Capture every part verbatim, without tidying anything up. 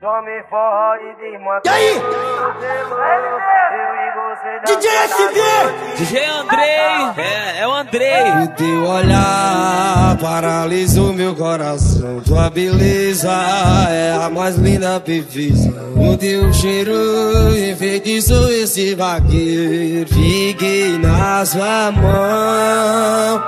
Tome forró e desmantela. E aí? D J S V! D J Andrei, é, é o Andrei. O teu olhar paralisou meu coração. Tua beleza é a mais linda perfeição. O teu cheiro enfeitiçou esse vaqueiro. Fiquei na sua mão.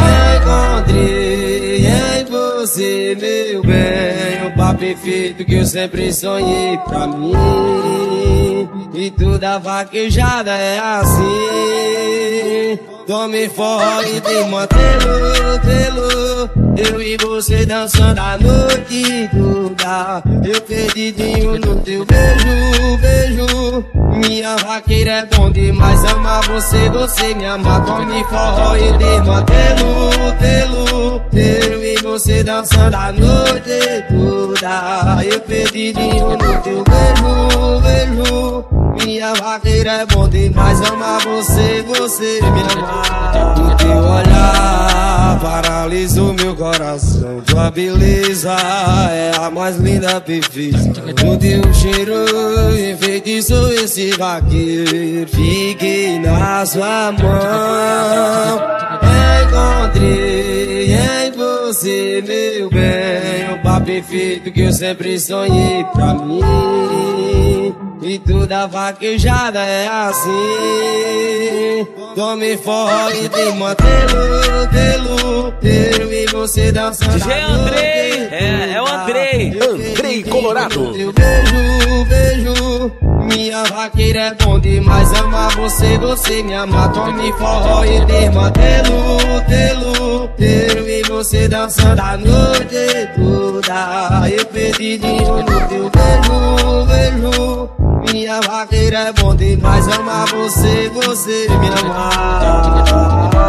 Encontrei em você, meu bem, o par perfeito que eu sempre sonhei pra mim. E toda vaquejada é assim. Tome forró e desmantelo, telo. Eu e você dançando a noite toda. Eu perdidinho no teu beijo, beijo. Minha vaqueira é bom demais, amar você, você me ama. Tome forró e desmantelo, telo. Eu e você dançando a noite toda. Eu perdidinho no teu beijo, beijo. Minha vaqueira é bom demais, amar você, você me ama. O teu olhar paralisou meu coração. Tua beleza é a mais linda perfeição. O teu cheiro enfeitiçou esse vaqueiro. Fiquei na sua mão. Encontrei em você, meu bem, o par perfeito que eu sempre sonhei pra mim. E toda vaquejada é assim. Tome forró e desmantelo, telo. Eu e você dançando. D J Andrei, é, é o Andrei. Andrei Colorado. Teu beijo, beijo. Minha vaqueira é bom demais, amar você, você me ama. Tome forró e desmantelo, telo. Eu e você dançando a noite toda. Eu perdidinho no teu beijo, beijo. Minha vaqueira é bom demais, amar você, você me ama.